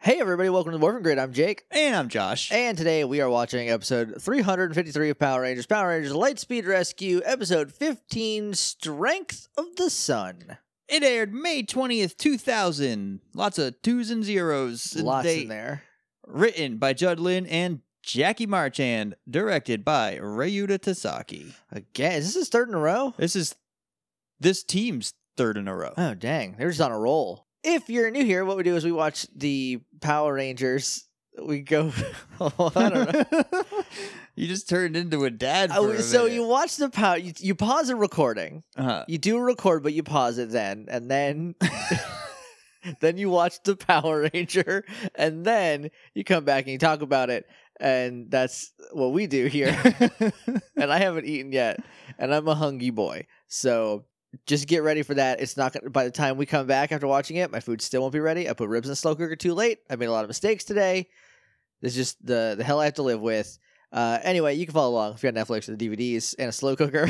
Hey everybody, welcome to the Morphin Grid. I'm Jake. And I'm Josh. And today we are watching episode 353 of Power Rangers Lightspeed Rescue, episode 15, Strength of the Sun. It aired May 20th, 2000. Lots of twos and zeros. Lots in there. Written by Judd Lin and Jackie Marchand. Directed by Ryuta Tasaki. Again, is this his third in a row? This is this team's third in a row. Oh, dang. They're just on a roll. If you're new here, what we do is we watch the Power Rangers. We go... I don't know. You just turned into a dad for a minute. So you watch the Power... You pause a recording. Uh-huh. You do a record, but you pause it then. And then... then you watch the Power Ranger. And then you come back and you talk about it. And that's what we do here. And I haven't eaten yet. And I'm a hungry boy. So... just get ready for that. It's not gonna, by the time we come back after watching it, my food still won't be ready. I put ribs in the slow cooker too late. I made a lot of mistakes today. This is just the hell I have to live with. Anyway, you can follow along if you got Netflix or the DVDs and a slow cooker.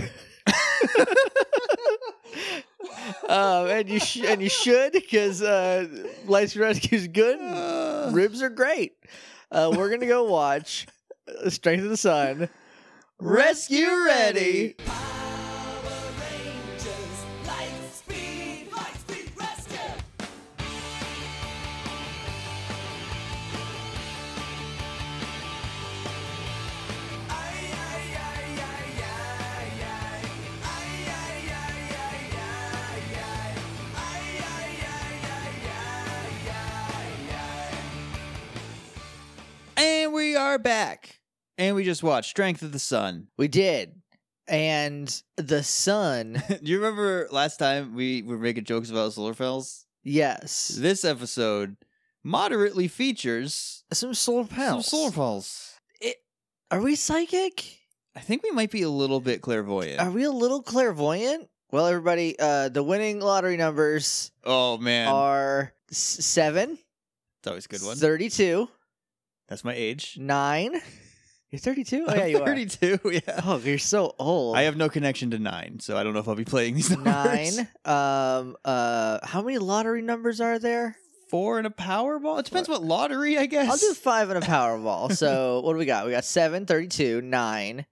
And you should, because Lightspeed Rescue is good. Ribs are great. We're gonna go watch Strength of the Sun. Rescue Ready. And we are back. And we just watched Strength of the Sun. We did. And the sun. Do you remember last time we were making jokes about solar fells? Yes. This episode moderately features Some solar pals. some solar fells. Are we psychic? I think we might be a little bit clairvoyant. Are we a little clairvoyant? Well, everybody, the winning lottery numbers Oh, man. are 7, It's always a good one. 32, That's my age. 9. You're 32? Oh, yeah, I'm you 32, yeah. are. Oh, you're so old. I have no connection to 9, so I don't know if I'll be playing these numbers. 9. How many lottery numbers are there? 4 and a Powerball? It depends what lottery, I guess. I'll do 5 and a Powerball. So, what do we got? We got 7, 32, 9,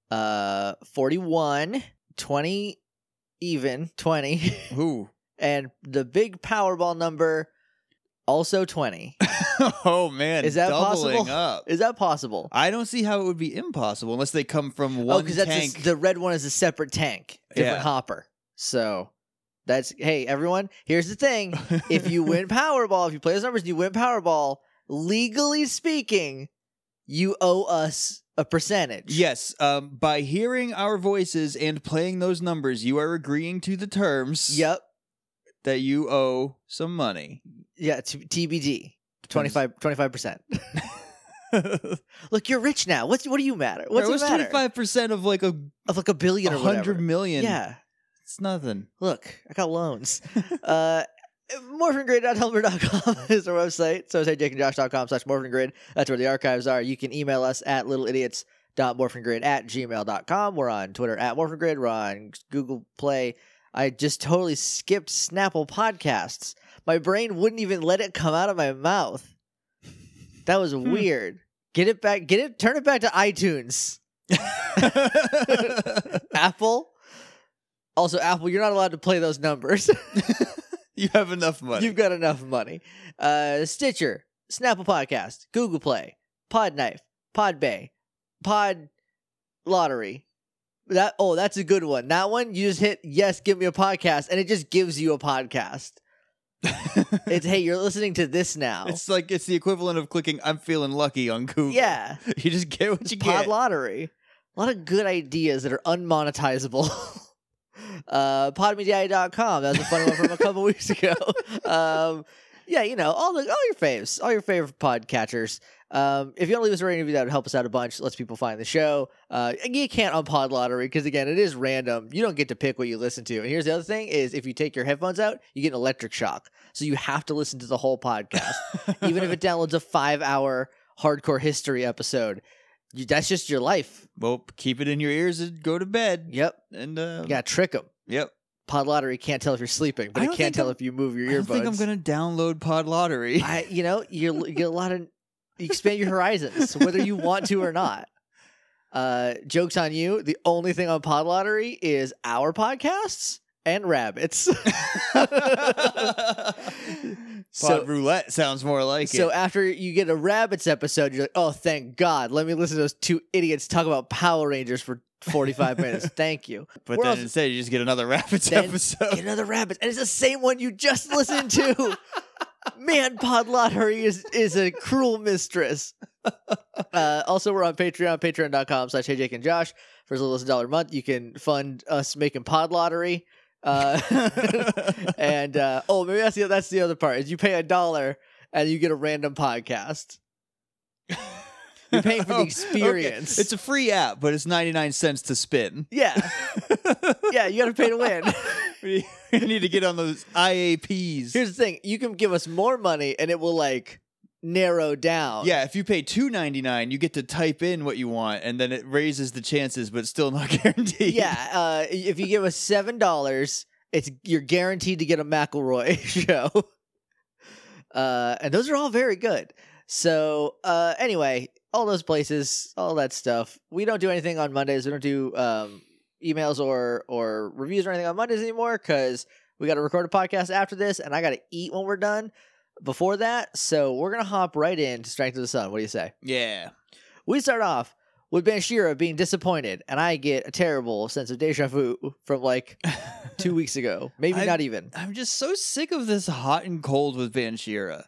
41, 20 even, 20. Ooh. And the big Powerball number, also 20. Oh, man. Is that doubling possible? up. Is that possible? I don't see how it would be impossible unless they come from one because tank. the red one is a separate tank, different Yeah. hopper. So that's, hey, everyone, here's the thing. If you win Powerball, if you play those numbers and you win Powerball, legally speaking, you owe us a percentage. Yes, by hearing our voices and playing those numbers, you are agreeing to the terms Yep. that you owe some money. Yeah, TBD. 25%. Look, you're rich now. What do you matter? What's it matter? 25% of like Of like $1 billion or whatever. 100 million? Yeah. It's nothing. Look, I got loans. MorphinGrid.tumblr.com is our website. So is jakeandjosh.com/morphingrid. That's where the archives are. You can email us at littleidiots.morphingrid@gmail.com. We're on Twitter at morphingrid. We're on Google Play. I just totally skipped Snapple Podcasts. My brain wouldn't even let it come out of my mouth. That was weird. Turn it back to iTunes. Apple. Also, Apple, you're not allowed to play those numbers. You have enough money. You've got enough money. Stitcher, Snapple Podcast, Google Play, Podknife, Podbay, Pod Lottery. That's a good one. That one, you just hit yes, give me a podcast, and it just gives you a podcast. It's, hey, you're listening to this now. It's the equivalent of clicking I'm feeling lucky on Google. Yeah. You just get what you Pod get. Lottery. A lot of good ideas that are unmonetizable. Podmedia.com. That was a funny one from a couple weeks ago. Yeah, you know, all your faves, all your favorite podcatchers. If you want to leave us a rating review, that would help us out a bunch. Lets people find the show. You can't on Pod Lottery because, again, it is random. You don't get to pick what you listen to. And here's the other thing is if you take your headphones out, you get an electric shock. So you have to listen to the whole podcast. Even if it downloads a 5-hour hardcore history episode. That's just your life. Well, keep it in your ears and go to bed. Yep. And You gotta trick them. Yep. Pod Lottery can't tell if you're sleeping, but I it don't can't think tell I'm- if you move your earbuds. I don't think I'm gonna download Pod Lottery. You get a lot of, you expand your horizons, whether you want to or not. Joke's on you. The only thing on Pod Lottery is our podcasts and rabbits. Pod Roulette sounds more like So it. after you get a rabbits episode, you're like, oh, thank God. Let me listen to those two idiots talk about Power Rangers for 45 minutes. Thank you. But We're then also- instead, you just get another Rabbits Then episode. Get another rabbit. And it's the same one you just listened to. Man, Pod Lottery is a cruel mistress. Also, we're on Patreon, patreon.com/Hey Jake and Josh. For as little as $1 a month, you can fund us making Pod Lottery. And maybe that's the other part is you pay $1 and you get a random podcast. You're paying for the experience. Okay. It's a free app, but it's 99 cents to spin. Yeah. Yeah, you got to pay to win. We need to get on those IAPs. Here's the thing. You can give us more money and it will like narrow down. Yeah, if you pay $2.99, you get to type in what you want, and then it raises the chances, but it's still not guaranteed. Yeah. If you give us $7, you're guaranteed to get a McElroy show. And those are all very good. So anyway, all those places, all that stuff. We don't do anything on Mondays. We don't do emails or reviews or anything on Mondays anymore because we got to record a podcast after this, and I got to eat when we're done before that. So we're going to hop right into Strength of the Sun. What do you say? Yeah. We start off with Banshira being disappointed, and I get a terrible sense of deja vu from like 2 weeks ago. Maybe not even. I'm just so sick of this hot and cold with Banshira.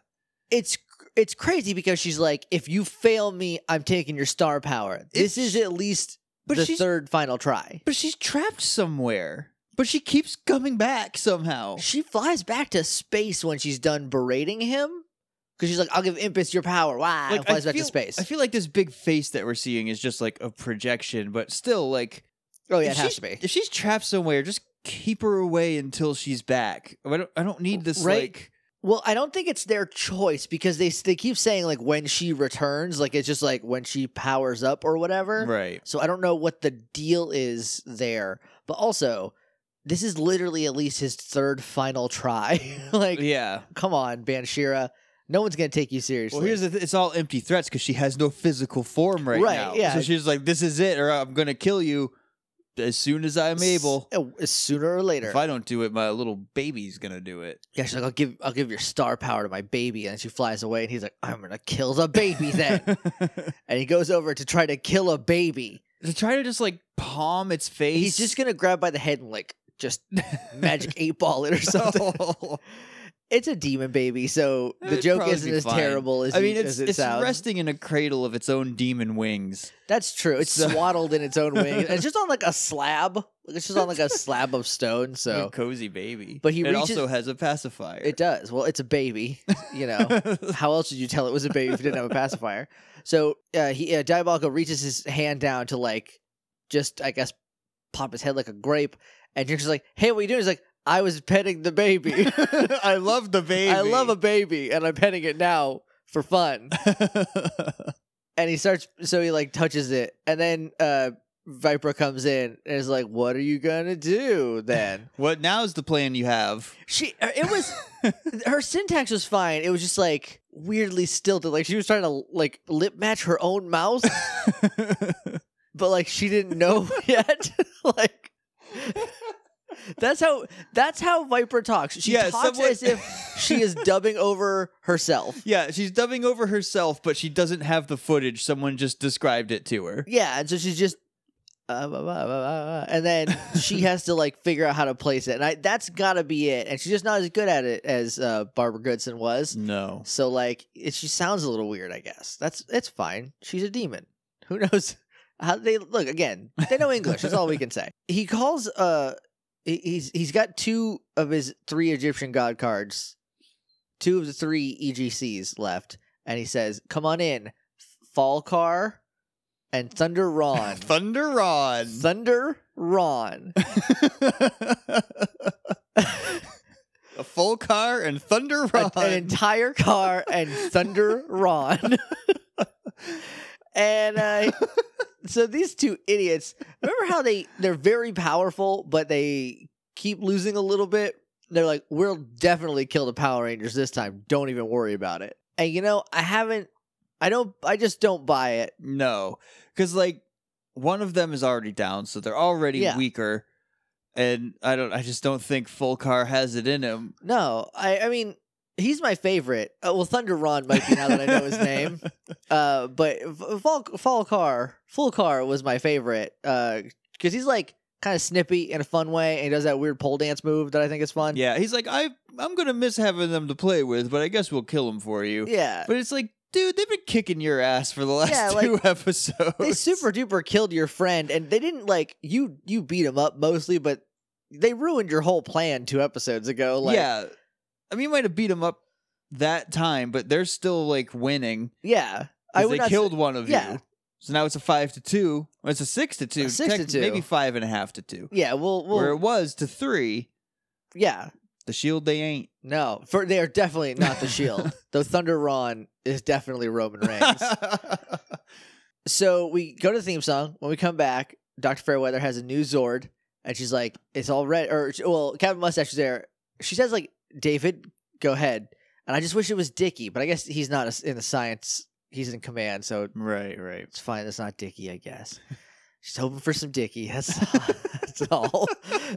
It's crazy because she's like, if you fail me, I'm taking your star power. This is at least the third final try. But she's trapped somewhere. But she keeps coming back somehow. She flies back to space when she's done berating him. Because she's like, I'll give Impus your power. Wow. Like, And flies back to space. I feel like this big face that we're seeing is just like a projection, but still, like... Oh, yeah, if it has to be. If she's trapped somewhere, just keep her away until she's back. I don't need this, Right. like... Well, I don't think it's their choice because they keep saying like when she returns, like it's just like when she powers up or whatever. Right. So I don't know what the deal is there. But also, this is literally at least his third final try. Like, Yeah. come on, Banshira. No one's going to take you seriously. Well, here's it's all empty threats because she has no physical form right now. Yeah. So she's like, this is it, or I'm going to kill you as soon as I'm able. Sooner or later. If I don't do it, my little baby's going to do it. Yeah, she's like, I'll give your star power to my baby. And she flies away and he's like, I'm going to kill the baby then. And he goes over to try to kill a baby. To try to just like palm its face. He's just going to grab by the head and like just magic 8-ball it or something. Oh. It's a demon baby, so the It'd joke probably isn't be as fine. terrible as, I mean, as it it's sounds. resting in a cradle of its own demon wings. That's true. It's swaddled in its own wings. And it's just on like a slab. It's just on like a slab of stone. A So cozy baby. But he it reaches- also has a pacifier. it does. Well, it's a baby. You know, how else would you tell it was a baby if it didn't have a pacifier? So Diabolico reaches his hand down to like just I guess pop his head like a grape, and Jinx is like, "Hey, what are you doing?" He's like, I was petting the baby. I love the baby. I love a baby, and I'm petting it now for fun. And he like touches it, and then Viper comes in and is like, "What are you gonna do then?" What now's the plan you have? Her syntax was fine. It was just like weirdly stilted. Like she was trying to like lip match her own mouth, but like she didn't know yet. Like. That's how Viper talks. She talks as if she is dubbing over herself. Yeah, she's dubbing over herself, but she doesn't have the footage. Someone just described it to her. Yeah, and so she's just and then she has to like figure out how to place it. And that's got to be it. And she's just not as good at it as Barbara Goodson was. No. So like she sounds a little weird, I guess. It's fine. She's a demon. Who knows how they look again. They know English. That's all we can say. He calls He's got 2 of his 3 Egyptian god cards, 2 of the 3 EGCs left, and he says, "Come on in, Falcar and Thunder Ron." Thunder Ron. Thunder Ron. A full car and Thunder Ron. An entire car and Thunder Ron. And so these 2 idiots, remember how they're very powerful, but they keep losing a little bit, they're like, we'll definitely kill the Power Rangers this time. Don't even worry about it. And I just don't buy it. No, because like one of them is already down, so they're already weaker. And I just don't think Fulcar has it in him. No, I mean, he's my favorite. Well, Thunder Ron might be now that I know his name. But Fulcar was my favorite. Because he's like kind of snippy in a fun way, and he does that weird pole dance move that I think is fun. Yeah, he's like, I'm gonna miss having them to play with, but I guess we'll kill them for you. Yeah. But it's like, dude, they've been kicking your ass for the last 2 episodes. They super duper killed your friend, and they didn't you beat him up mostly, but they ruined your whole plan 2 episodes ago. Yeah. I mean, you might have beat him up that time, but they're still like winning. Yeah. They killed one of you. So now it's a 5-2. Well, it's a 6-2. 6-2. Maybe 5.5-2. Yeah, where it was to 3. Yeah. The Shield, they ain't. No, they are definitely not the Shield. Though Thunder Ron is definitely Roman Reigns. So we go to the theme song. When we come back, Dr. Fairweather has a new Zord, and she's like, it's all ready. Captain Mustache is there. She says, like, David, go ahead. And I just wish it was Dickie, but I guess he's not in the science. He's in command, so right. It's fine. That's not Dickie, I guess. She's hoping for some Dickie. That's all.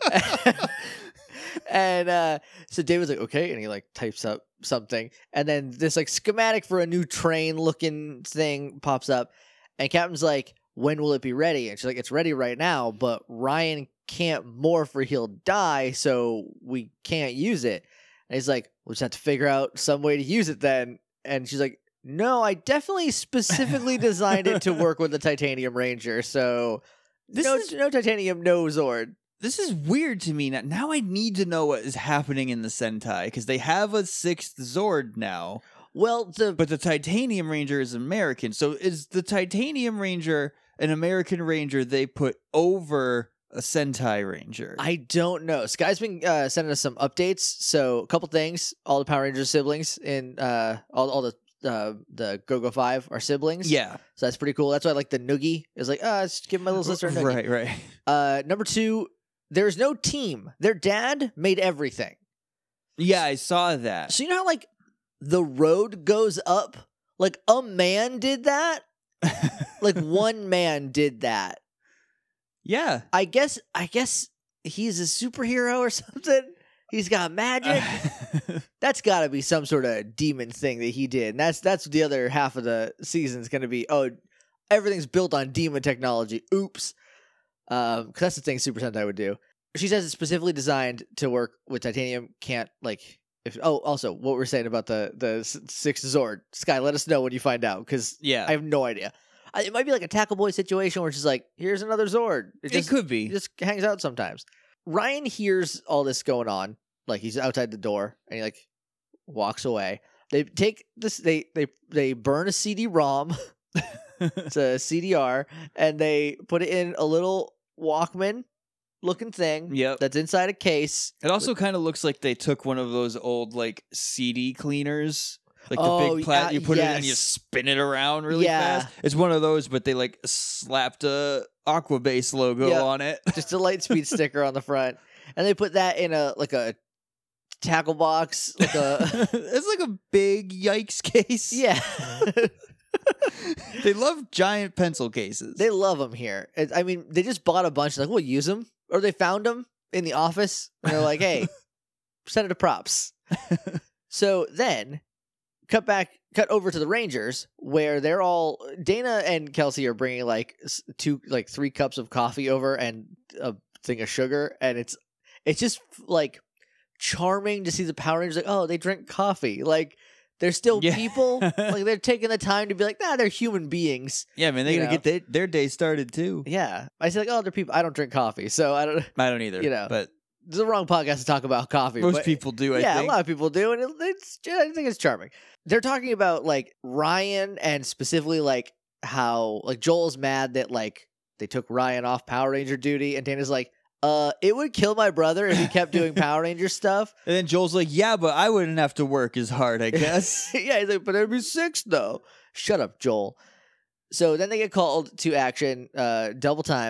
And so David's like, okay, and he like types up something, and then this like schematic for a new train looking thing pops up, and Captain's like, when will it be ready? And she's like, it's ready right now, but Ryan can't morph or he'll die, so we can't use it. And he's like, we'll just have to figure out some way to use it then. And she's like, no, I definitely specifically designed it to work with the Titanium Ranger, so no Titanium, no Zord. This is weird to me. Now I need to know what is happening in the Sentai, because they have a 6th Zord now. Well, but the Titanium Ranger is American. So is the Titanium Ranger an American Ranger they put over a Sentai Ranger? I don't know. Sky's been sending us some updates. So a couple things. All the Power Rangers siblings in all the Go-Go 5 are siblings. Yeah. So that's pretty cool. That's why like the Noogie is like, let's give my little sister a Noogie. Right. Number 2, there's no team. Their dad made everything. Yeah, I saw that. So you know how like the road goes up? Like a man did that? Like one man did that. Yeah. I guess he's a superhero or something. He's got magic. That's got to be some sort of demon thing that he did. And that's the other half of the season is going to be, everything's built on demon technology. Oops. Because that's the thing Super Sentai would do. She says it's specifically designed to work with Titanium. Can't like also what we're saying about the 6th Zord. Sky, let us know when you find out, because I have no idea. It might be like a Tackle Boy situation where she's like, here's another Zord. It could be. It just hangs out sometimes. Ryan hears all this going on. Like he's outside the door and he like walks away. They take this. They burn a CD-ROM. It's a CDR, and they put it in a little Walkman looking thing. Yep. That's inside a case. It also kind of looks like they took one of those old like CD cleaners. Like the big plat, you put it in and you spin it around really fast. It's one of those, but they like slapped a Aquabase logo on it. Just a Lightspeed sticker on the front. And they put that in a tackle box. It's like a big yikes case. Yeah. They love giant pencil cases. They love them here. I mean, they just bought a bunch. Like, we'll use them. Or they found them in the office. And they're like, hey, send it to props. So then... Cut over to the Rangers, where they're all Dana and Kelsey are bringing like 3 cups of coffee over and a thing of sugar, and it's just like charming to see the Power Rangers like, oh, they drink coffee, like they're still people, like they're taking the time to be like, nah, they're human beings. Yeah, man, they gotta get their day started too. Yeah, I say like, oh, they're people. I don't drink coffee, so I don't either. But it's the wrong podcast to talk about coffee. Most people do, I think. Yeah, a lot of people do, and I think it's charming. They're talking about like Ryan, and specifically like how like Joel's mad that like they took Ryan off Power Ranger duty, and Dana's like, it would kill my brother if he kept doing Power Ranger stuff. And then Joel's like, yeah, but I wouldn't have to work as hard, I guess. Yeah, he's like, but there'd be 6 though. Shut up, Joel. So then they get called to action, double time.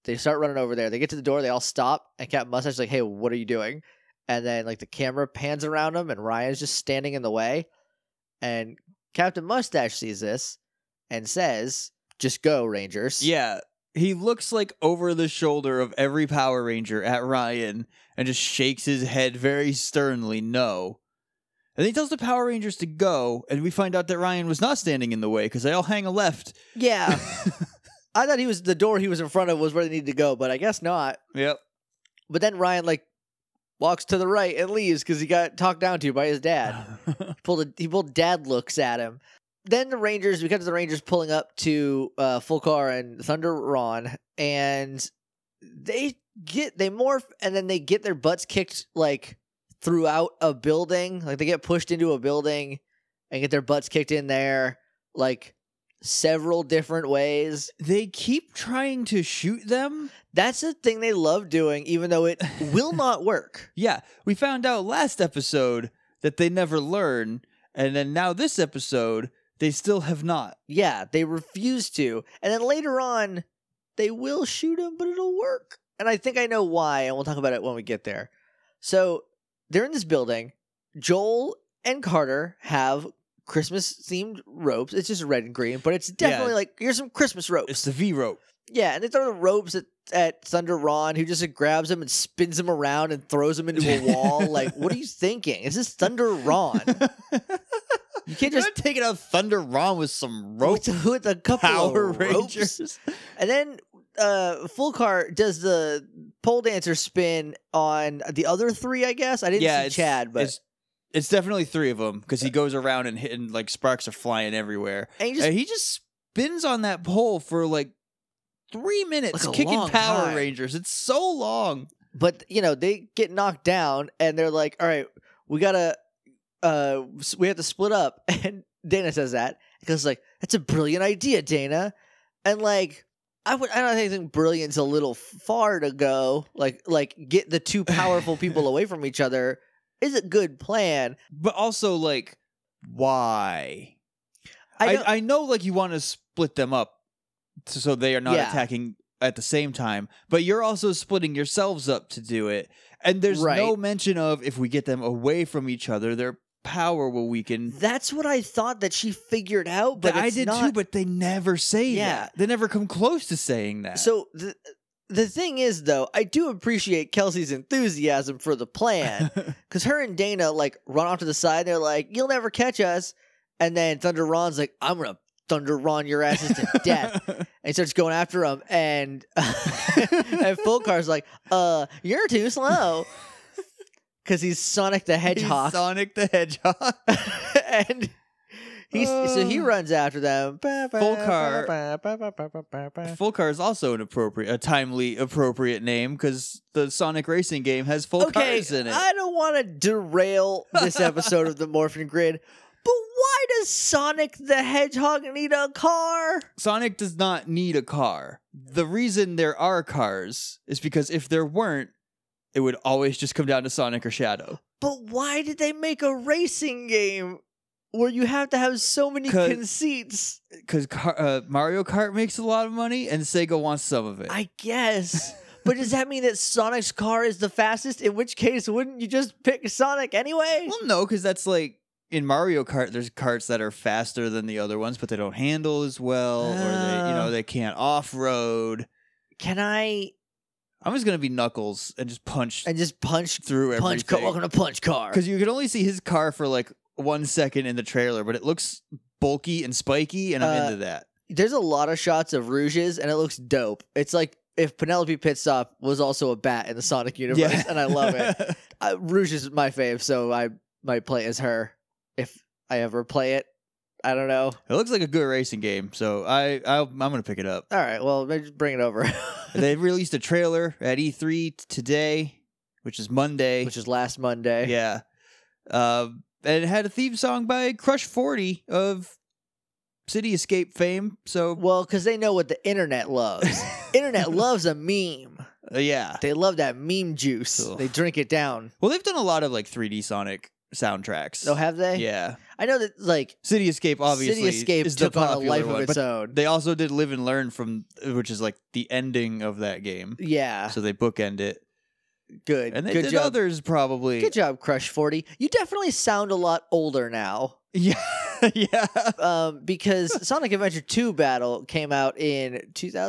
they start running over there. They get to the door. They all stop. And Captain Mustache's like, hey, what are you doing? And then like the camera pans around him and Ryan's just standing in the way. And Captain Mustache sees this and says, just go, Rangers. Yeah. He looks like over the shoulder of every Power Ranger at Ryan and just shakes his head very sternly, no. And he tells the Power Rangers to go, and we find out that Ryan was not standing in the way because they all hang a left. Yeah. I thought the door he was in front of was where they needed to go, but I guess not. Yep. But then Ryan like walks to the right and leaves because he got talked down to by his dad. He pulled dad looks at him. Then we cut to the Rangers pulling up to Fulkar and Thunder Ron, and they morph, and then they get their butts kicked like throughout a building. Like they get pushed into a building and get their butts kicked in there like several different ways. They keep trying to shoot them. That's the thing they love doing, even though it will not work. Yeah, we found out last episode that they never learn, and then now this episode, they still have not. Yeah, they refuse to. And then later on, they will shoot him, but it'll work. And I think I know why, and we'll talk about it when we get there. So they're in this building. Joel and Carter have Christmas-themed ropes. It's just red and green, but it's definitely like, here's some Christmas ropes. It's the V rope. Yeah, and they throw the ropes at Thunder Ron, who just like, grabs him and spins him around and throws him into a wall. Like, what are you thinking? Is this Thunder Ron? You can't just take it out Thunder Ron with some ropes. With a couple Power of Rangers. Ropes. And then Fulkar does the pole dancer spin on the other three, I guess. I didn't see Chad, but it's definitely three of them because he goes around and hitting like sparks are flying everywhere. And he just spins on that pole for like 3 minutes, like kicking Power Rangers. It's so long. But they get knocked down and they're like, all right, we have to split up. And Dana says that because like, that's a brilliant idea, Dana. And like, I don't think brilliant's a little far to go. Like get the two powerful people away from each other is a good plan. But also like, why? I know like you want to split them up so they are not attacking at the same time, but you're also splitting yourselves up to do it. And there's no mention of if we get them away from each other, their power will weaken. That's what I thought that she figured out, but I did too, but they never say that. They never come close to saying that. So the thing is, though, I do appreciate Kelsey's enthusiasm for the plan because her and Dana like run off to the side. They're like, "You'll never catch us," and then Thunder Ron's like, "I'm gonna Thunder Ron your asses to death," and he starts going after him. And Fulkar's like, "You're too slow." Because he's Sonic the Hedgehog. And he runs after them. Fulkar is also a timely appropriate name because the Sonic racing game has full cars in it. I don't want to derail this episode of the Morphin Grid, but why does Sonic the Hedgehog need a car? Sonic does not need a car. The reason there are cars is because if there weren't, it would always just come down to Sonic or Shadow. But why did they make a racing game where you have to have so many conceits? Because Mario Kart makes a lot of money and Sega wants some of it. I guess. But does that mean that Sonic's car is the fastest? In which case, wouldn't you just pick Sonic anyway? Well, no, because that's like in Mario Kart, there's karts that are faster than the other ones, but they don't handle as well, or they can't off-road. I'm just gonna be Knuckles and just punch through everything. Welcome to Punch Car. Because you can only see his car for like 1 second in the trailer, but it looks bulky and spiky, and I'm into that. There's a lot of shots of Rouges, and it looks dope. It's like if Penelope Pitstop was also a bat in the Sonic universe, and I love it. Rouge is my fave, so I might play as her if I ever play it. I don't know. It looks like a good racing game, so I'm going to pick it up. All right, well, maybe just bring it over. They released a trailer at E3 today, which is Monday. Which is last Monday. Yeah. And it had a theme song by Crush 40 of City Escape fame. Well, because they know what the internet loves. Internet loves a meme. Yeah. They love that meme juice. Ugh. They drink it down. Well, they've done a lot of like 3D Sonic soundtracks. Oh, have they? Yeah. I know that, like, City Escape obviously City Escape is took the on a popular life one, of its but own. they also did Live and Learn which is like the ending of that game. Yeah. So they bookend it. Good. And they Good did job. others probably. Good job, Crush 40. You definitely sound a lot older now. Yeah. Yeah. Because Sonic Adventure 2 Battle came out in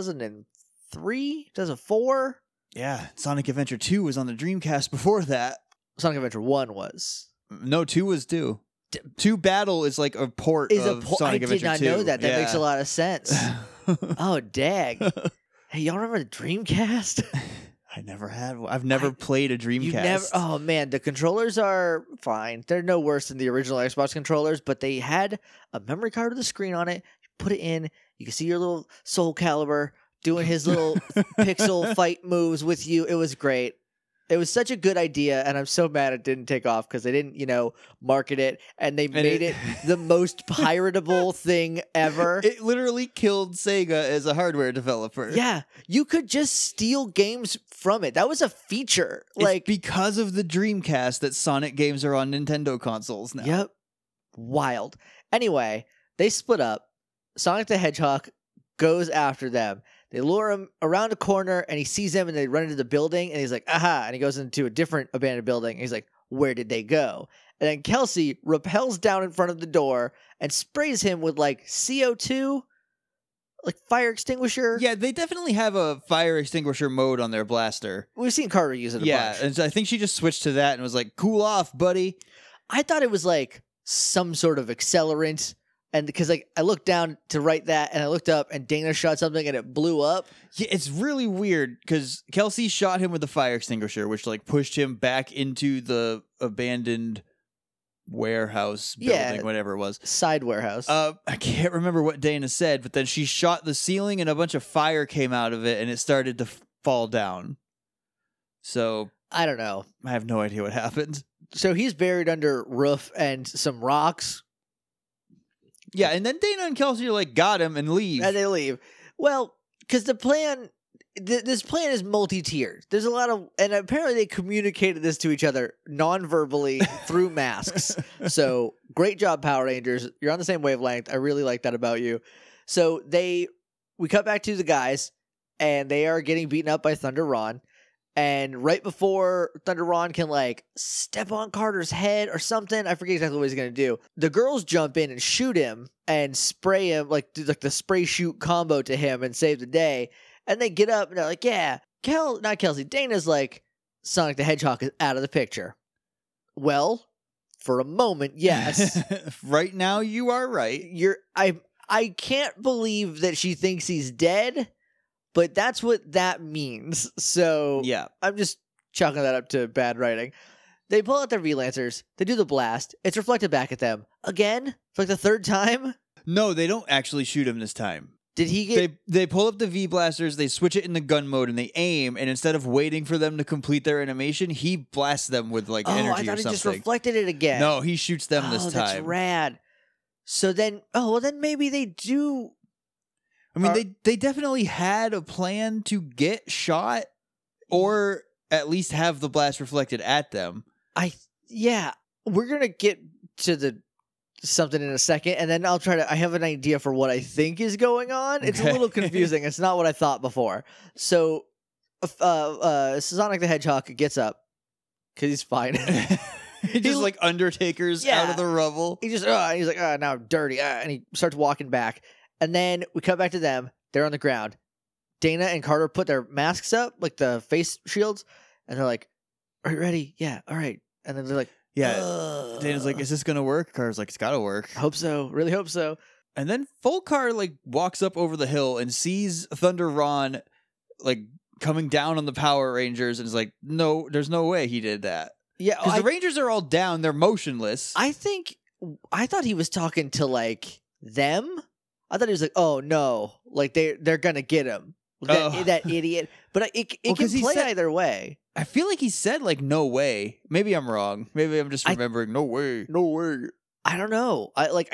2003, 2004. Yeah. Sonic Adventure 2 was on the Dreamcast before that. Sonic Adventure 1 was. No, 2 was 2. 2 Battle is like a port of Sonic Adventure 2. I did not know that. That makes a lot of sense. Oh, dag. Hey, y'all remember the Dreamcast? I never had one. I've never played a Dreamcast. Oh, man. The controllers are fine. They're no worse than the original Xbox controllers, but they had a memory card with a screen on it. You put it in. You can see your little Soul Calibur doing his little pixel fight moves with you. It was great. It was such a good idea, and I'm so mad it didn't take off because they didn't, market it, and they made it the most piratable thing ever. It literally killed Sega as a hardware developer. Yeah, you could just steal games from it. That was a feature. It's because of the Dreamcast that Sonic games are on Nintendo consoles now. Yep. Wild. Anyway, they split up. Sonic the Hedgehog goes after them. They lure him around a corner, and he sees them, and they run into the building, and he's like, aha, and he goes into a different abandoned building, and he's like, where did they go? And then Kelsey rappels down in front of the door and sprays him with, like, CO2, like fire extinguisher. Yeah, they definitely have a fire extinguisher mode on their blaster. We've seen Carter use it a bunch. Yeah, and so I think she just switched to that and was like, cool off, buddy. I thought it was, like, some sort of accelerant. And because I looked down to write that, and I looked up, and Dana shot something, and it blew up. Yeah, it's really weird because Kelsey shot him with the fire extinguisher, which like pushed him back into the abandoned warehouse building, whatever it was, side warehouse. I can't remember what Dana said, but then she shot the ceiling, and a bunch of fire came out of it, and it started to fall down. So I don't know. I have no idea what happened. So he's buried under roof and some rocks. Yeah, and then Dana and Kelsey are like, got him, and leave. And they leave. Well, because the plan, this plan is multi-tiered. There's a lot of, and apparently they communicated this to each other non-verbally through masks. So great job, Power Rangers. You're on the same wavelength. I really like that about you. So we cut back to the guys, and they are getting beaten up by Thunder Ron. And right before Thunder Ron can, like, step on Carter's head or something, I forget exactly what he's going to do, the girls jump in and shoot him and spray him, like, do like the spray-shoot combo to him and save the day. And they get up and they're like, yeah, not Kelsey, Dana's like, Sonic the Hedgehog is out of the picture. Well, for a moment, yes. Right now, you are right. I can't believe that she thinks he's dead. But that's what that means. So yeah, I'm just chalking that up to bad writing. They pull out their V-Lancers. They do the blast. It's reflected back at them. Again? For like the third time? No, they don't actually shoot him this time. Did he get... They pull up the V-Blasters, they switch it in the gun mode, and they aim, and instead of waiting for them to complete their animation, he blasts them with like energy or something. I thought he just reflected it again. No, he shoots them this time. That's rad. So then... then maybe they do... I mean, they definitely had a plan to get shot or at least have the blast reflected at them. We're going to get to something in a second, and then I have an idea for what I think is going on. It's a little confusing. It's not what I thought before. So, Sonic the Hedgehog gets up because he's fine. He just like Undertaker's out of the rubble. He's like, now I'm dirty. And he starts walking back. And then we cut back to them. They're on the ground. Dana and Carter put their masks up, like the face shields, and they're like, are you ready? Yeah, all right. And then they're like, yeah. Dana's like, is this going to work? Carter's like, it's got to work. Hope so. Really hope so. And then Volcar like walks up over the hill and sees Thunder Ron like coming down on the Power Rangers and is like, no, there's no way he did that. Yeah. Because the Rangers are all down. They're motionless. I thought he was talking to like them. I thought he was like, "Oh no, like they're gonna get him." That idiot. But it can play either way. I feel like he said like, "No way." Maybe I'm wrong. Maybe I'm just remembering. No way. No way. I don't know.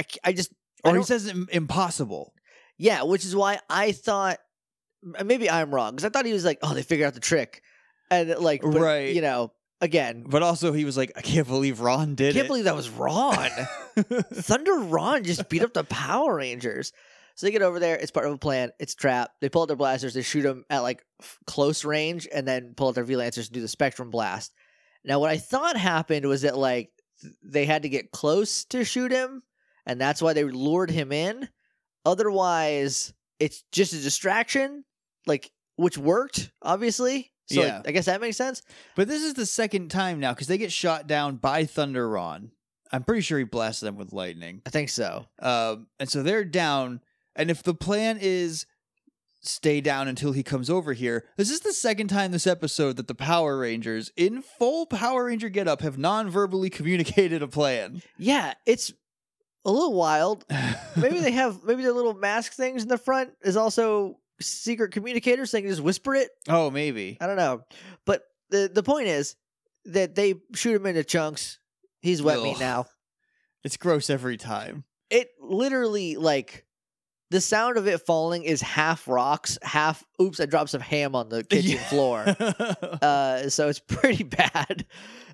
He says impossible. Yeah, which is why I thought maybe I'm wrong because I thought he was like, "Oh, they figured out the trick," and like, right. again. But also he was like, I can't believe Ron did it. I can't believe that was Ron. Thunder Ron just beat up the Power Rangers. So they get over there. It's part of a plan. It's a trap. They pull out their blasters. They shoot them at like close range and then pull out their V-Lancers and do the Spectrum Blast. Now, what I thought happened was that like they had to get close to shoot him, and that's why they lured him in. Otherwise, it's just a distraction, like which worked, obviously. So yeah. like, I guess that makes sense. But this is the second time now because they get shot down by Thunder Ron. I'm pretty sure he blasted them with lightning. I think so. And so they're down. And if the plan is stay down until he comes over here, this is the second time this episode that the Power Rangers, in full Power Ranger getup, have non-verbally communicated a plan. Yeah, it's a little wild. Maybe their little mask things in the front is also secret communicators. They can just whisper it. Oh, maybe. I don't know. But the point is that they shoot him into chunks. He's wet meat now. It's gross every time. It literally, like, the sound of it falling is half rocks, half, oops, I dropped some ham on the kitchen floor. So it's pretty bad.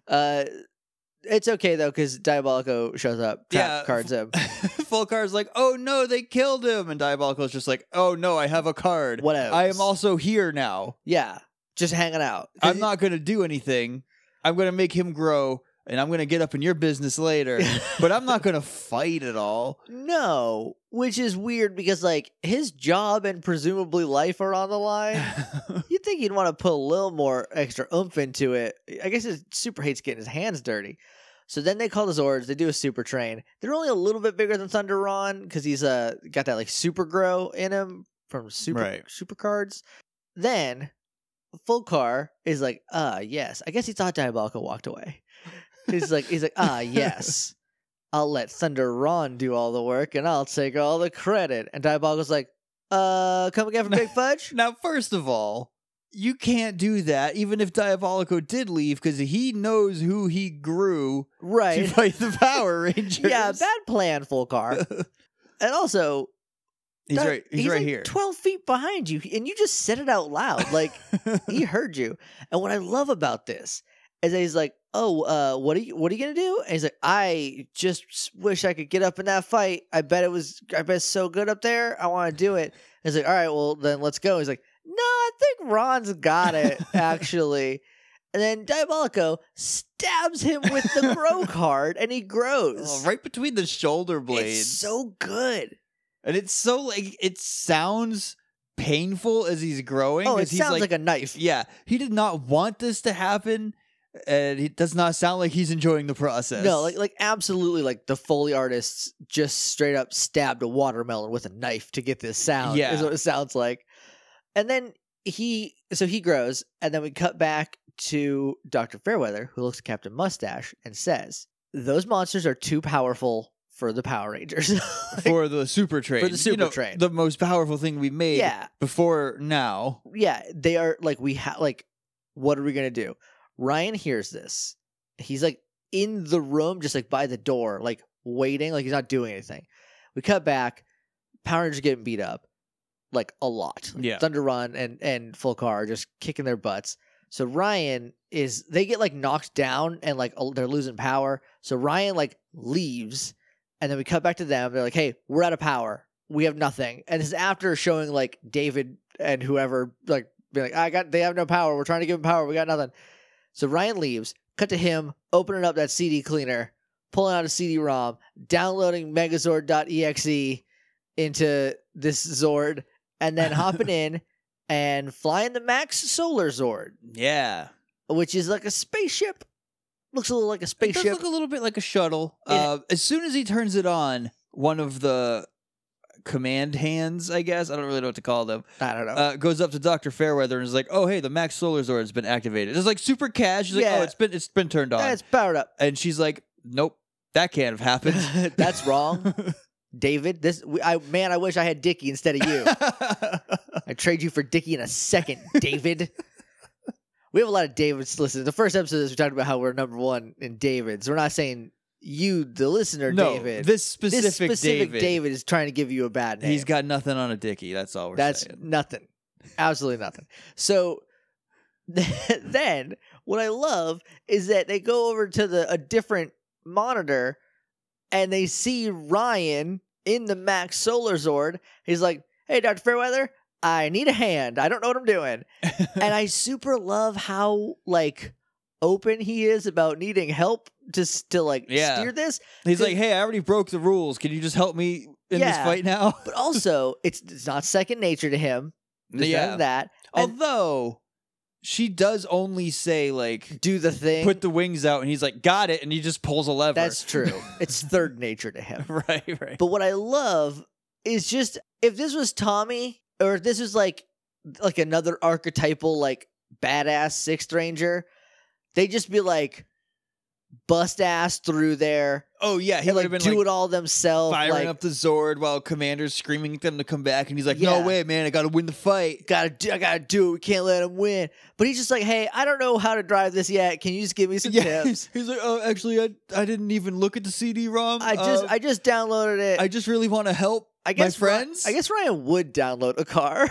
It's okay, though, because Diabolico shows up, cards him. Volkar's like, oh, no, they killed him. And Diabolico's just like, oh, no, I have a card. What else? I am also here now. Yeah, just hanging out. I'm not going to do anything. I'm going to make him grow. And I'm going to get up in your business later, but I'm not going to fight at all. No, which is weird because, like, his job and presumably life are on the line. You'd think he'd want to put a little more extra oomph into it. I guess he super hates getting his hands dirty. So then they call the Zords. They do a super train. They're only a little bit bigger than Thunder Ron because he's got that, like, super grow in him from super cards. Then Fulkar is like, yes. I guess he thought Diabolico walked away. He's like, yes, I'll let Thunder Ron do all the work and I'll take all the credit. And Diabolico's like, come again for Big Fudge? Now, first of all, you can't do that even if Diabolico did leave because he knows who he grew to fight the Power Rangers. Yeah, bad plan, Fulkar. And also, he's right like here. 12 feet behind you, and you just said it out loud. Like, he heard you. And what I love about this is that he's like, oh, what are you gonna do? And he's like, I just wish I could get up in that fight. I bet it's so good up there. I want to do it. And he's like, all right, well then let's go. He's like, no, I think Ron's got it actually. And then Diabolico stabs him with the grow card, and he grows right between the shoulder blades. It's so good, and it's so like it sounds painful as he's growing. Oh, it sounds like a knife. Yeah, he did not want this to happen. And it does not sound like he's enjoying the process. No, like absolutely, like the Foley artists just straight up stabbed a watermelon with a knife to get this sound. Yeah, is what it sounds like. And then he grows, and then we cut back to Dr. Fairweather, who looks at Captain Mustache and says, "Those monsters are too powerful for the Power Rangers, for the super train, train, the most powerful thing we made. Before now. Yeah, they are like what are we gonna do?" Ryan hears this. He's like in the room, just like by the door, like waiting, like he's not doing anything. We cut back. Power Rangers getting beat up like a lot. Yeah. Thunder Ron and Fulkar are just kicking their butts. So Ryan they get like knocked down and like they're losing power. So Ryan like leaves, and then we cut back to them. They're like, hey, we're out of power. We have nothing. And this is after showing like David and whoever like be like, they have no power. We're trying to give them power. We got nothing. So Ryan leaves, cut to him, opening up that CD cleaner, pulling out a CD-ROM, downloading Megazord.exe into this Zord, and then hopping in and flying the Max Solar Zord. Yeah. Which is like a spaceship. Looks a little like a spaceship. It does look a little bit like a shuttle. As soon as he turns it on, one of the command hands, I guess, I don't really know what to call them, I don't know, goes up to Dr. Fairweather and is like, oh hey, the Max Solar Zord has been activated. It's like super cash. She's like, oh, it's been turned on. Yeah, it's powered up. And she's like, nope, that can't have happened. That's wrong. David, I wish I had Dickie instead of you. I'd trade you for Dickie in a second, David. We have a lot of Davids listening. The first episode is we talked about how we're number one in Davids. We're not saying you, the listener, David. This specific David is trying to give you a bad name. He's got nothing on a Dickie. That's all we're saying. That's nothing. Absolutely nothing. So then what I love is that they go over to a different monitor and they see Ryan in the Max Solar Zord. He's like, "Hey, Dr. Fairweather, I need a hand. I don't know what I'm doing." And I super love how like open he is about needing help to steer this. He's like, "Hey, I already broke the rules. Can you just help me in this fight now?" But also, it's not second nature to him. There's none of that. Although she does only say like, "Do the thing, put the wings out," and he's like, "Got it," and he just pulls a lever. That's true. It's third nature to him. Right. But what I love is just if this was Tommy, or if this was like another archetypal like badass Sixth Ranger, they'd just be like bust ass through there. Oh yeah, he would have been do it all themselves, firing up the Zord while Commander's screaming at them to come back, and he's like, "No way, man! I got to win the fight. I gotta do it. We can't let him win." But he's just like, "Hey, I don't know how to drive this yet. Can you just give me some tips?" He's like, "Oh, actually, I didn't even look at the CD-ROM. I just downloaded it. I just really want to help my friends." I guess Ryan would download a car.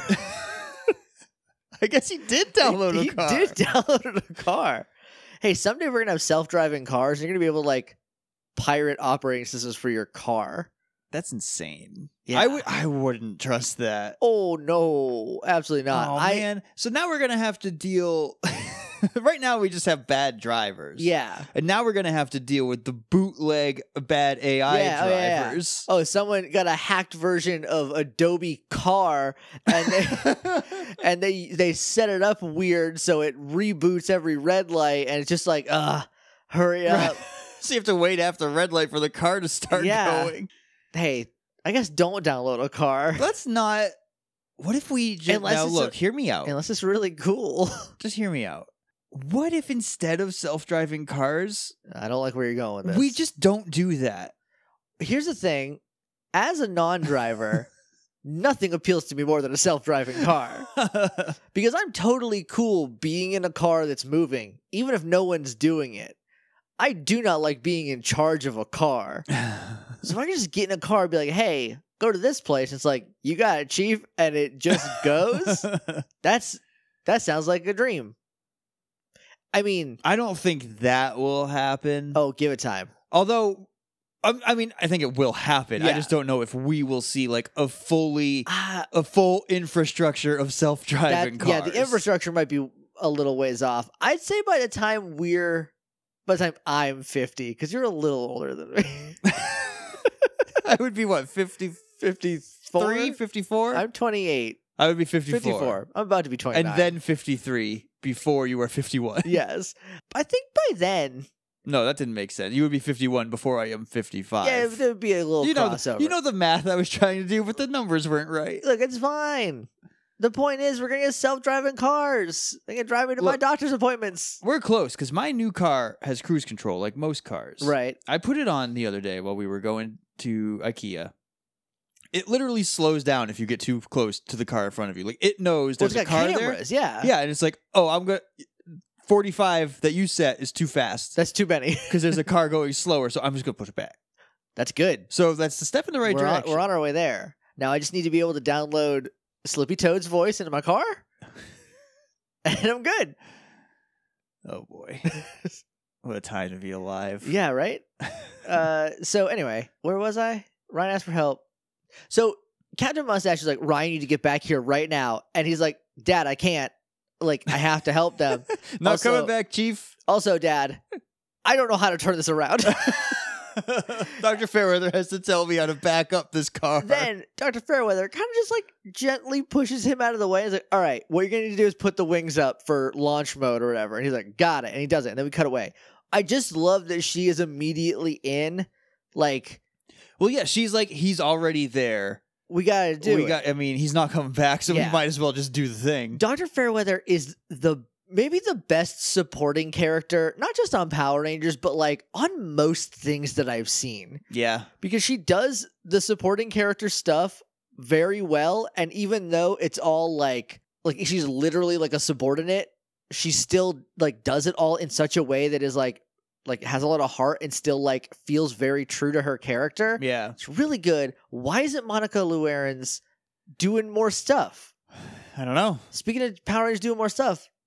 I guess he did download a car. He did download a car. Hey, someday we're gonna have self-driving cars. You're gonna be able to like pirate operating systems for your car. That's insane. Yeah. I wouldn't trust that. Oh no, absolutely not. Oh man. So now we're gonna have to deal. Right now we just have bad drivers. Yeah. And now we're gonna have to deal with the bootleg bad AI drivers. Oh, someone got a hacked version of Adobe Car, and they set it up weird so it reboots every red light, and it's just like, hurry up. Right. So you have to wait after red light for the car to start going. Hey, I guess don't download a car. Let's not. What if we just hear me out. Unless it's really cool. Just hear me out. What if instead of self-driving cars, I don't like where you're going with this. We just don't do that. Here's the thing. As a non-driver, nothing appeals to me more than a self-driving car. Because I'm totally cool being in a car that's moving, even if no one's doing it. I do not like being in charge of a car. So if I can just get in a car and be like, "Hey, go to this place," it's like, "You got it, Chief," and it just goes. That sounds like a dream. I mean, I don't think that will happen. Oh, give it time. Although, I mean, I think it will happen. Yeah. I just don't know if we will see like a full infrastructure of self-driving cars. Yeah, the infrastructure might be a little ways off. I'd say by the time I'm 50, because you're a little older than me. I would be what, 50, 53, 54? I'm 28. I would be 54. 54. I'm about to be 29. And then 53 before you were 51. Yes. I think by then... No, that didn't make sense. You would be 51 before I am 55. Yeah, there would be a little crossover. You know the math I was trying to do, but the numbers weren't right. Look, it's fine. The point is, we're going to get self-driving cars. They can drive me to my doctor's appointments. We're close, because my new car has cruise control, like most cars. Right. I put it on the other day while we were going to IKEA. It literally slows down if you get too close to the car in front of you. Like, it knows there's a car cameras, there. Yeah, and it's like, oh, I'm going to... 45 that you set is too fast. That's too many. Because there's a car going slower, so I'm just going to push it back. That's good. So that's the step in the right direction. We're on our way there. Now I just need to be able to download Slippy Toad's voice into my car. And I'm good. Oh, boy. What a time to be alive. Yeah, right? So anyway, where was I? Ryan asked for help. So Captain Mustache is like, "Ryan, you need to get back here right now." And he's like, "Dad, I can't. Like, I have to help them." Not coming back, Chief. Also, Dad, I don't know how to turn this around. Dr. Fairweather has to tell me how to back up this car. Then Dr. Fairweather kind of just like gently pushes him out of the way. He's like, "All right, what you're going to need to do is put the wings up for launch mode or whatever." And he's like, "Got it." And he does it. And then we cut away. I just love that she is immediately in. Like, well, yeah, she's like, he's already there. We gotta do it. I mean, he's not coming back, so we might as well just do the thing. Dr. Fairweather is maybe the best supporting character, not just on Power Rangers, but like on most things that I've seen. Yeah. Because she does the supporting character stuff very well, and even though it's all like she's literally like a subordinate, she still like does it all in such a way that is like has a lot of heart and still like feels very true to her character. Yeah. It's really good. Why isn't Monica Llewellyn's doing more stuff? I don't know. Speaking of Power Rangers doing more stuff,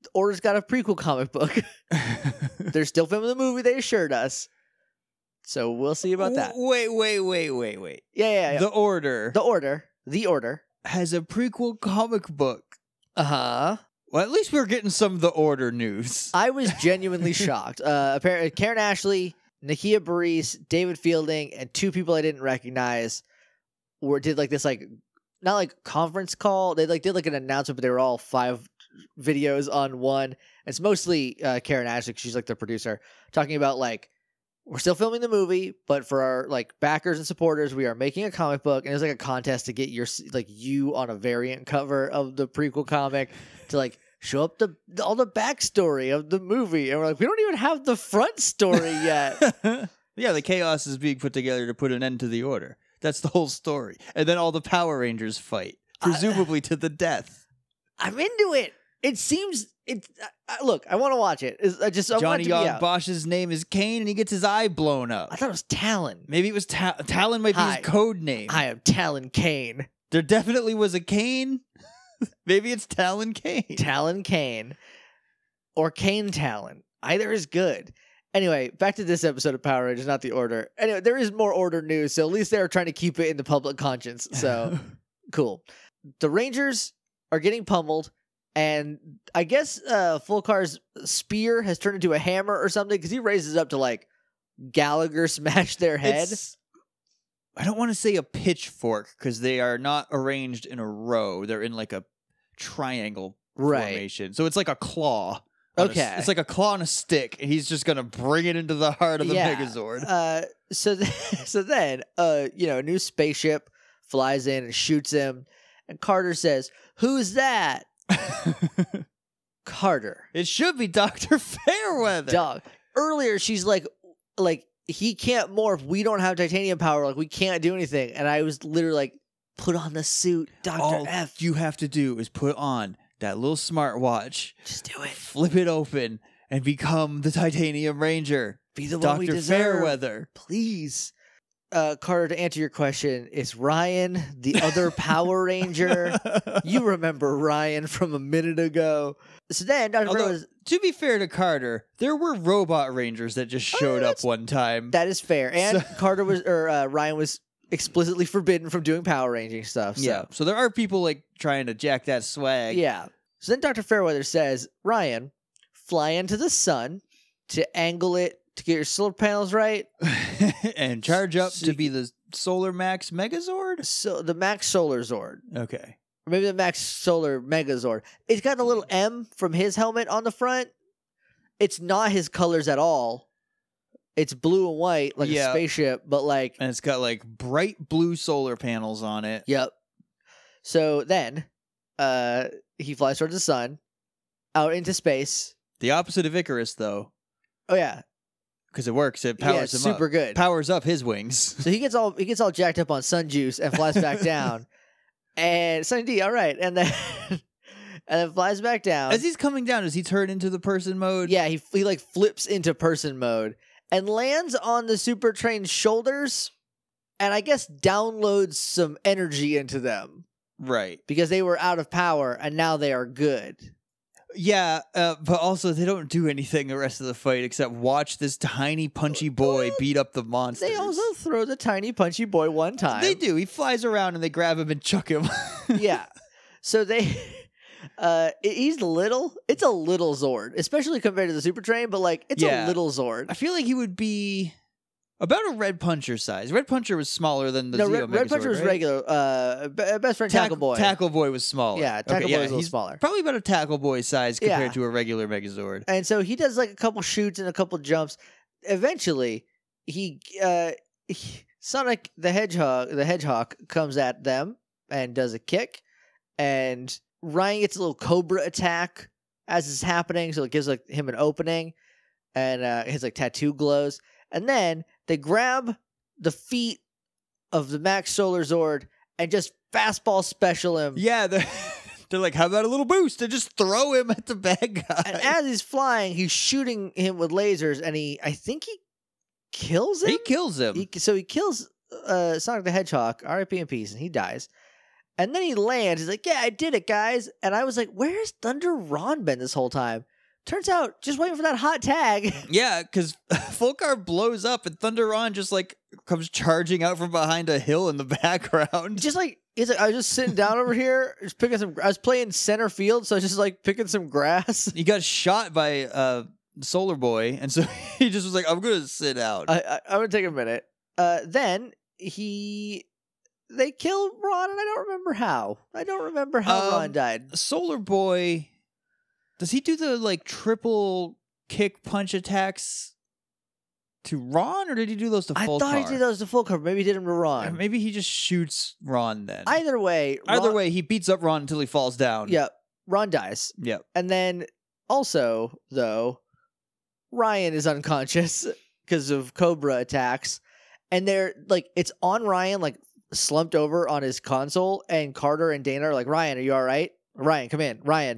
Order's got a prequel comic book. They're still filming the movie, they assured us. So we'll see about that. Wait. Yeah. The Order. The Order. Has a prequel comic book. Uh-huh. Well, at least we're getting some of the Order news. I was genuinely shocked. Apparently, Karen Ashley, Nakia Burrese, David Fielding, and 2 people I didn't recognize did like this, like, not like conference call. They like did like an announcement, but they were all 5 videos on one. It's mostly Karen Ashley, 'cause she's like the producer, talking about like, we're still filming the movie, but for our like backers and supporters, we are making a comic book, and it's like a contest to get you on a variant cover of the prequel comic to like show up all the backstory of the movie. And we're like, we don't even have the front story yet. Yeah, the chaos is being put together to put an end to the Order. That's the whole story. And then all the Power Rangers fight, presumably to the death. I'm into it. It seems look, I want to watch it. I Johnny Young Bosch's name is Kane, and he gets his eye blown up. I thought it was Talon. Maybe it was Talon. Might be his code name. I am Talon Kane. There definitely was a Kane. Maybe it's Talon Kane. Talon Kane, or Kane Talon. Either is good. Anyway, back to this episode of Power Rangers, not the Order. Anyway, there is more Order news, so at least they're trying to keep it in the public conscience. So cool. The Rangers are getting pummeled. And I guess Fulkar's spear has turned into a hammer or something, because he raises up to like Gallagher smash their head. I don't want to say a pitchfork, because they are not arranged in a row. They're in like a triangle formation. So it's like a claw. Okay. It's like a claw on a stick, and he's just going to bring it into the heart of the Megazord. So then, a new spaceship flies in and shoots him. And Carter says, "Who's that?" Carter. It should be Dr. Fairweather. Dog. Earlier, she's like, he can't morph. We don't have titanium power. Like, we can't do anything. And I was literally like, put on the suit, Dr. All F. you have to do is put on that little smartwatch. Just do it. Flip it open and become the Titanium Ranger. Be the one we deserve. Dr. Fairweather. Please. Carter, to answer your question, is Ryan the other Power Ranger? You remember Ryan from a minute ago. So then, to be fair to Carter, there were robot Rangers that just showed up one time. That is fair. And Ryan was explicitly forbidden from doing Power Ranging stuff. So. Yeah. So there are people like trying to jack that swag. Yeah. So then Dr. Fairweather says, Ryan, fly into the sun to angle it to get your solar panels right. And charge up to be the Solar Max Megazord? So the Max Solar Zord. Okay. Or maybe the Max Solar Megazord. It's got the little M from his helmet on the front. It's not his colors at all. It's blue and white, like a spaceship, but like... And it's got like bright blue solar panels on it. Yep. So then, he flies towards the sun, out into space. The opposite of Icarus, though. Oh, yeah. Because it works. It powers him up. Super good. Powers up his wings. So he gets all jacked up on sun juice and flies back down. And Sunny D, all right. And then flies back down. As he's coming down, does he turn into the person mode? Yeah, he like flips into person mode and lands on the Super Train's shoulders, and I guess downloads some energy into them. Right. Because they were out of power, and now they are good. Yeah, but also they don't do anything the rest of the fight except watch this tiny punchy boy beat up the monsters. They also throw the tiny punchy boy one time. They do. He flies around and they grab him and chuck him. Yeah. So they... he's little. It's a little Zord, especially compared to the Super Train, but like it's a little Zord. I feel like he would be about a Red Puncher size. Red Puncher was smaller than the Zeo Red Puncher was regular. Best friend Tackle Boy. Tackle Boy was smaller. Yeah, Tackle Boy was a little smaller. Probably about a Tackle Boy size compared to a regular Megazord. And so he does like a couple shoots and a couple jumps. Eventually, Sonic the Hedgehog comes at them and does a kick, and Ryan gets a little Cobra attack as it's happening, so it gives like him an opening, and his like tattoo glows. And then they grab the feet of the Max Solar Zord and just fastball special him. Yeah, they're like, how about a little boost? And just throw him at the bad guy. And as he's flying, he's shooting him with lasers, and I think he kills him? He kills him. So he kills Sonic the Hedgehog, R.I.P. in peace, and he dies. And then he lands. He's like, yeah, I did it, guys. And I was like, where's Thunder Ron been this whole time? Turns out, just waiting for that hot tag. Yeah, because Fulcar blows up and Thunder Ron just like comes charging out from behind a hill in the background. Just like, he's like, I was just sitting down over here, just picking some. I was playing center field, so I was just like picking some grass. He got shot by Solar Boy, and so he just was like, I'm going to sit out. I'm going to take a minute. Then they kill Ron, and I don't remember how. Ron died. Solar Boy, does he do the like triple kick punch attacks to Ron, or did he do those to Fulcar? I thought he did those to Fulcar. Maybe he did them to Ron. Maybe he just shoots Ron then. Either way, he beats up Ron until he falls down. Yep, Ron dies. Yep. And then also, though, Ryan is unconscious because of Cobra attacks. And they're like, it's on Ryan, like slumped over on his console, and Carter and Dana are like, Ryan, are you all right? Ryan, come in. Ryan.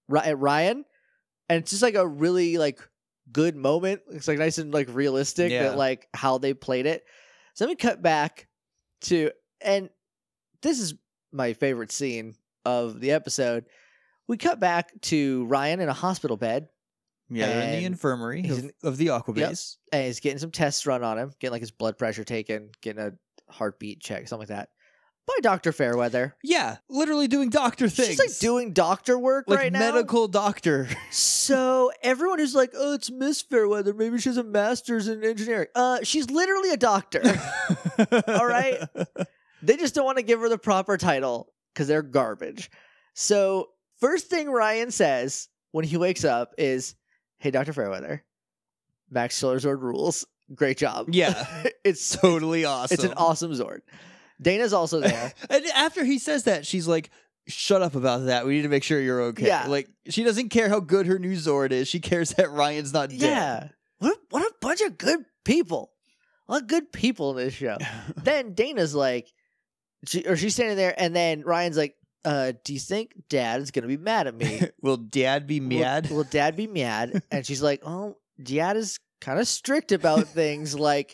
And it's just like a really like good moment. It's like nice and like realistic that like how they played it. So let me cut back to, and this is my favorite scene of the episode. We cut back to Ryan in a hospital bed. Yeah, they're in the infirmary of the Aquabase. Yep. And he's getting some tests run on him, getting like his blood pressure taken, getting a heartbeat check, something like that. By Dr. Fairweather. Yeah, literally doing doctor things. She's like doing doctor work like right now. Medical doctor. So everyone who's like, oh, it's Miss Fairweather. Maybe she has a master's in engineering. She's literally a doctor. All right? They just don't want to give her the proper title because they're garbage. So first thing Ryan says when he wakes up is, hey, Dr. Fairweather, Max Solar Zord rules. Great job. Yeah. It's totally awesome. It's an awesome Zord. Dana's also there. And after he says that, she's like, shut up about that. We need to make sure you're okay. Yeah. Like, she doesn't care how good her new Zord is. She cares that Ryan's not dead. Yeah. What a bunch of good people. A lot of good people in this show. Then Dana's like, she's standing there, and then Ryan's like, do you think Dad is going to be mad at me? Will Dad be mad? Will Dad be mad? And she's like, oh, Dad is kind of strict about things like,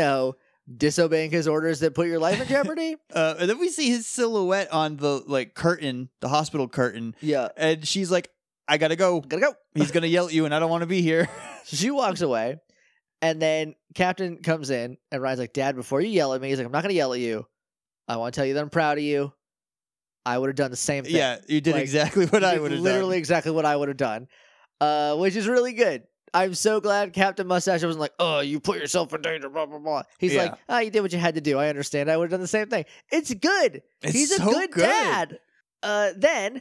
disobeying his orders that put your life in jeopardy. And then we see his silhouette on the like curtain, the hospital curtain. Yeah. And she's like, I gotta go. He's gonna yell at you and I don't want to be here. So she walks away. And then Captain comes in and Ryan's like, Dad, before you yell at me, he's like, I'm not gonna yell at you. I want to tell you that I'm proud of you. I would have done the same thing. Yeah, you did exactly what I would have done. Literally exactly what I would have done. Which is really good. I'm so glad Captain Mustache wasn't like, oh, you put yourself in danger, blah, blah, blah. He's like, oh, you did what you had to do. I understand. I would have done the same thing. It's good. He's a good dad. Then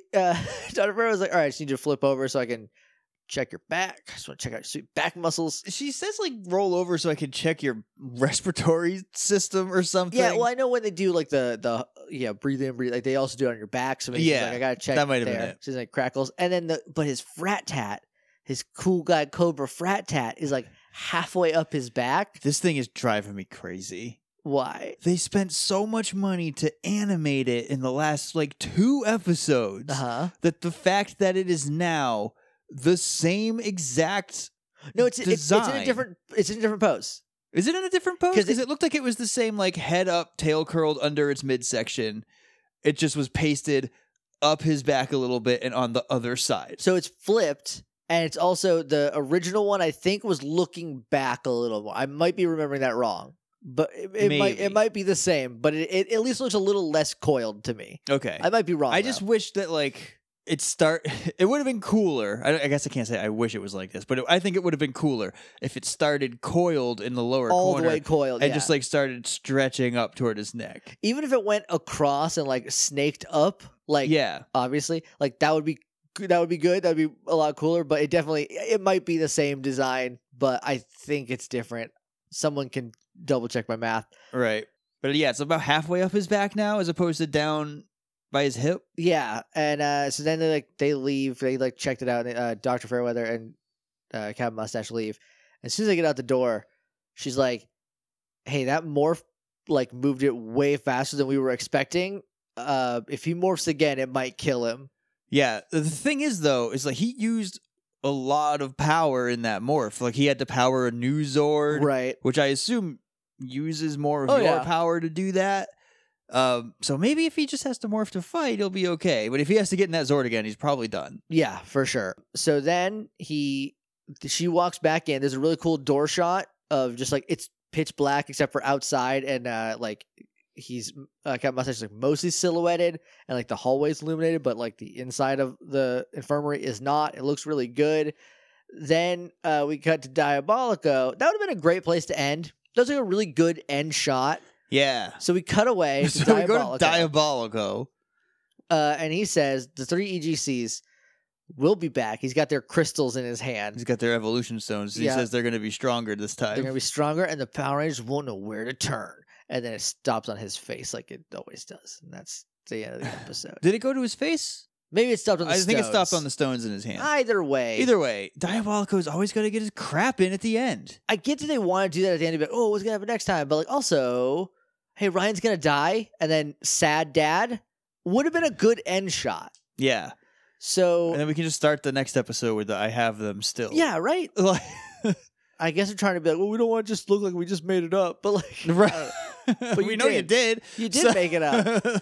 Dr. Farrow was like, all right, I just need you to flip over so I can check your back. I just want to check out your sweet back muscles. She says, like, roll over so I can check your respiratory system or something. Yeah, well, I know when they do, like, the breathe in, breathe, like, they also do it on your back. So she's like, I got to check that might have been it. She's like, crackles. And then, but his frat tat, his cool guy Cobra frat tat is, like, halfway up his back. This thing is driving me crazy. Why? They spent so much money to animate it in the last, like, 2 episodes that the fact that it is now the same exact design. It's in a different pose. Is it in a different pose? Because it looked like it was the same, like, head up, tail curled under its midsection. It just was pasted up his back a little bit and on the other side. So it's flipped, and it's also the original one, I think, was looking back a little more. I might be remembering that wrong. But it might be the same, but it at least looks a little less coiled to me. Okay. I might be wrong. I just wish that, like, it would have been cooler. I guess I can't say I wish it was like this, but I think it would have been cooler if it started coiled in the lower all corner. The way coiled, and just, like, started stretching up toward his neck. Even if it went across and, like, snaked up, like, obviously, like, that would be good. That would be a lot cooler, but it might be the same design, but I think it's different. Someone can double check my math. Right. But yeah, it's about halfway up his back now as opposed to down by his hip. Yeah. And so then they leave. They like checked it out. And, Dr. Fairweather and Captain Mustache leave. As soon as they get out the door, she's like, hey, that morph like moved it way faster than we were expecting. If he morphs again, it might kill him. Yeah. The thing is, though, is like he used a lot of power in that morph. Like he had to power a new Zord, right? Which I assume uses more of your power to do that. So maybe if he just has to morph to fight, he'll be okay. But if he has to get in that Zord again, he's probably done. Yeah, for sure. So then she walks back in. There's a really cool door shot of just like it's pitch black except for outside, and like he's Captain Mustache is like mostly silhouetted, and like the hallway's illuminated, but like the inside of the infirmary is not. It looks really good. Then we cut to Diabolico. That would have been a great place to end. That was like a really good end shot. Yeah. So we cut away to so we go to Diabolico. And he says the 3 EGCs will be back. He's got their crystals in his hand. He's got their evolution stones. He says they're going to be stronger this time. They're going to be stronger, and the Power Rangers won't know where to turn. And then it stops on his face like it always does. And that's the end of the episode. Did it go to his face? Maybe it stopped on the stones. I think it stopped on the stones in his hand. Either way, Diabolico's always got to get his crap in at the end. I get that they want to do that at the end of it. Oh, what's going to happen next time? But like also, hey, Ryan's going to die, and then sad dad would have been a good end shot. Yeah. So and then we can just start the next episode with the I have them still. Yeah, right. I guess I'm trying to be like, well, we don't want to just look like we just made it up, but like, right. But we know you did. You did make it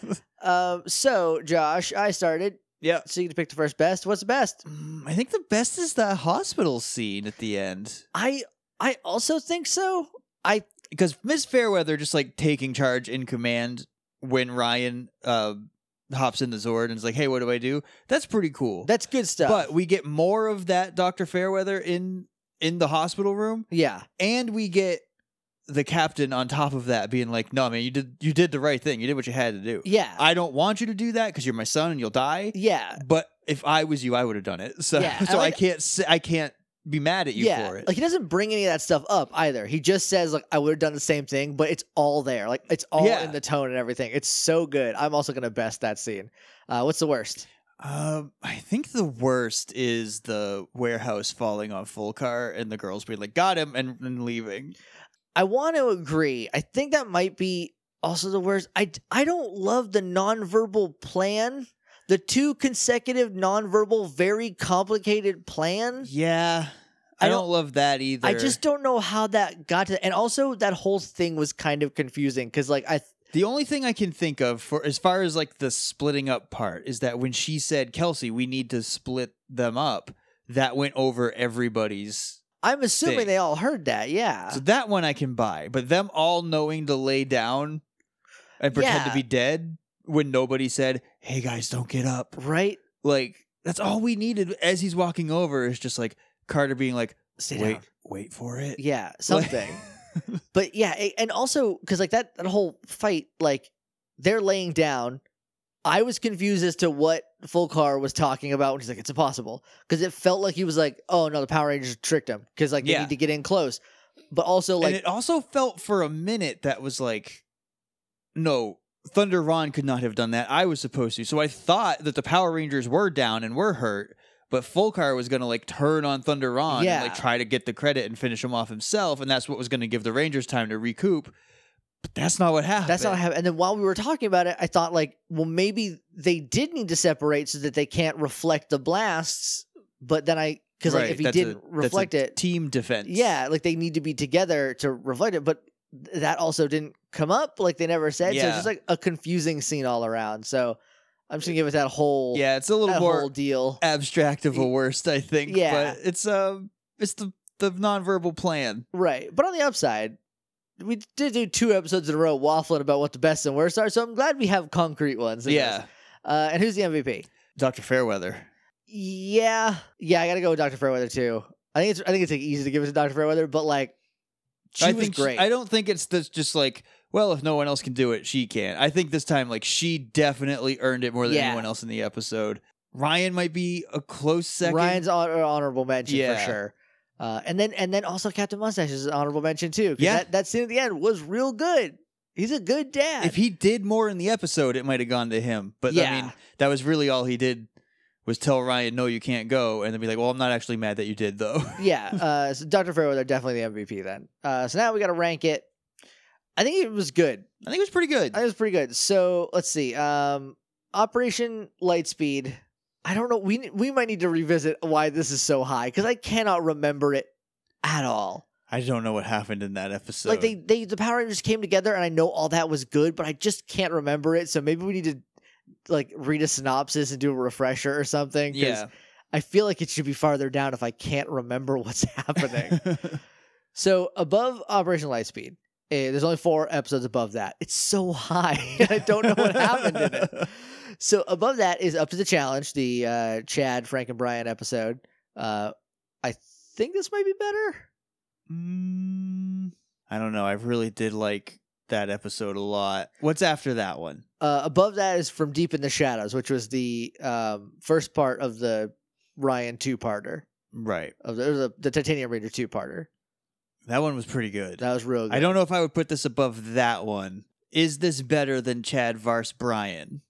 up. So Josh, I started. Yeah. So you get to pick the first best. What's the best? I think the best is the hospital scene at the end. I also think so. Because Ms. Fairweather just like taking charge in command when Ryan hops in the Zord and is like, hey, what do I do? That's pretty cool. That's good stuff. But we get more of that Dr. Fairweather in the hospital room. Yeah. And we get the captain on top of that being like, no, man, you did the right thing. You did what you had to do. Yeah. I don't want you to do that because you're my son and you'll die. Yeah. But if I was you, I would have done it. So, yeah. so I can't be mad at you for it. Like he doesn't bring any of that stuff up either. He just says like, I would have done the same thing, but it's all there. Like it's all in the tone and everything. It's so good. I'm also going to best that scene. What's the worst? I think the worst is the warehouse falling on Fulcar and the girls being like, got him, and leaving. I want to agree. I think that might be also the worst. I don't love the nonverbal plan. The 2 consecutive nonverbal, very complicated plan. Yeah. I don't love that either. I just don't know how that got to. And also that whole thing was kind of confusing because like the only thing I can think of for as far as like the splitting up part is that when she said, Kelsey, we need to split them up, that went over everybody's I'm assuming they all heard that, yeah. So that one I can buy, but them all knowing to lay down and pretend to be dead when nobody said, hey guys, don't get up. Right? Like, that's all we needed as he's walking over is just like Carter being like, wait for it. Yeah, something. But yeah, and also, because like that whole fight, like they're laying down. I was confused as to what Fulcar was talking about when he's like, it's impossible. Because it felt like he was like, oh no, the Power Rangers tricked him. Because like they need to get in close. But also like... And it also felt for a minute that was like, no, Thunder Ron could not have done that. I was supposed to. So I thought that the Power Rangers were down and were hurt. But Fulcar was going to like turn on Thunder Ron and like try to get the credit and finish him off himself. And that's what was going to give the Rangers time to recoup. But that's not what happened. That's not what happened. And then while we were talking about it, I thought like, well, maybe they did need to separate so that they can't reflect the blasts. But then because like if he didn't reflect it, team defense. Yeah, like they need to be together to reflect it. But that also didn't come up. Like they never said. So it's just like a confusing scene all around. So I'm just gonna give it that whole it's a little more whole deal abstract of a worst, I think. Yeah, but it's the nonverbal plan, right? But on the upside, we did do 2 episodes in a row waffling about what the best and worst are, so I'm glad we have concrete ones. Yeah. And who's the MVP? Dr. Fairweather. Yeah, I gotta go with Dr. Fairweather too. I think it's like easy to give it to Dr. Fairweather, but like she was great. I don't think it's just like, well, if no one else can do it, she can. I think this time, like, she definitely earned it more than anyone else in the episode. Ryan might be a close second. Ryan's honorable mention for sure. And then also Captain Mustache is an honorable mention too. Yeah, that scene at the end was real good. He's a good dad. If he did more in the episode, it might have gone to him. But I mean, that was really all he did was tell Ryan, no, you can't go, and then be like, well, I'm not actually mad that you did though. Yeah. So Dr. Fairweather definitely the MVP then. So now we got to rank it. I think it was good. I think it was pretty good. I think it was pretty good. So let's see. Operation Lightspeed. I don't know. We might need to revisit why this is so high because I cannot remember it at all. I don't know what happened in that episode. Like the Power Rangers came together, and I know all that was good, but I just can't remember it. So maybe we need to like read a synopsis and do a refresher or something. Yeah, I feel like it should be farther down if I can't remember what's happening. So above Operation Lightspeed, there's only 4 episodes above that. It's so high. I don't know what happened in it. So above that is Up to the Challenge, the Chad, Frank, and Brian episode. I think this might be better. I don't know. I really did like that episode a lot. What's after that one? Above that is From Deep in the Shadows, which was the first part of the Ryan 2-parter. Right. Of the Titanium Ranger 2-parter. That one was pretty good. That was real good. I don't know if I would put this above that one. Is this better than Chad vs. Brian?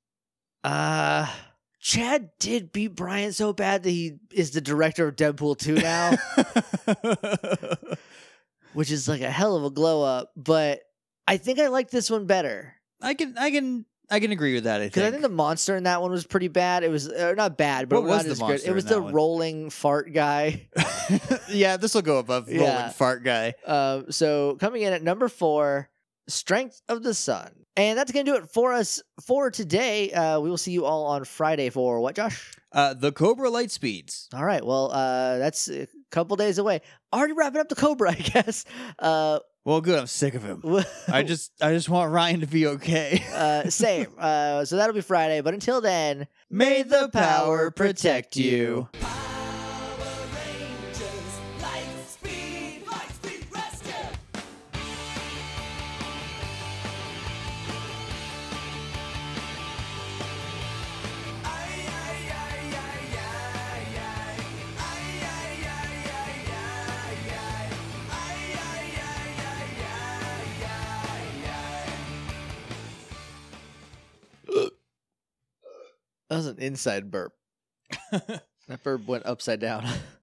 Chad did beat Brian so bad that he is the director of Deadpool 2 now. Which is like a hell of a glow up, but I think I like this one better. I can agree with that. Because I think the monster in that one was pretty bad. It was not bad, but what was not the as monster good. It was in that the one? rolling fart guy. Yeah, this will go above rolling fart guy. So coming in at number 4, Strength of the Sun. And that's going to do it for us for today. We will see you all on Friday for what, Josh? The Cobra Lightspeeds. All right. Well, that's a couple days away. Already wrapping up the Cobra, I guess. Well, good. I'm sick of him. I just want Ryan to be okay. Same. So that'll be Friday. But until then, may the power protect you. That was an inside burp. That burp went upside down.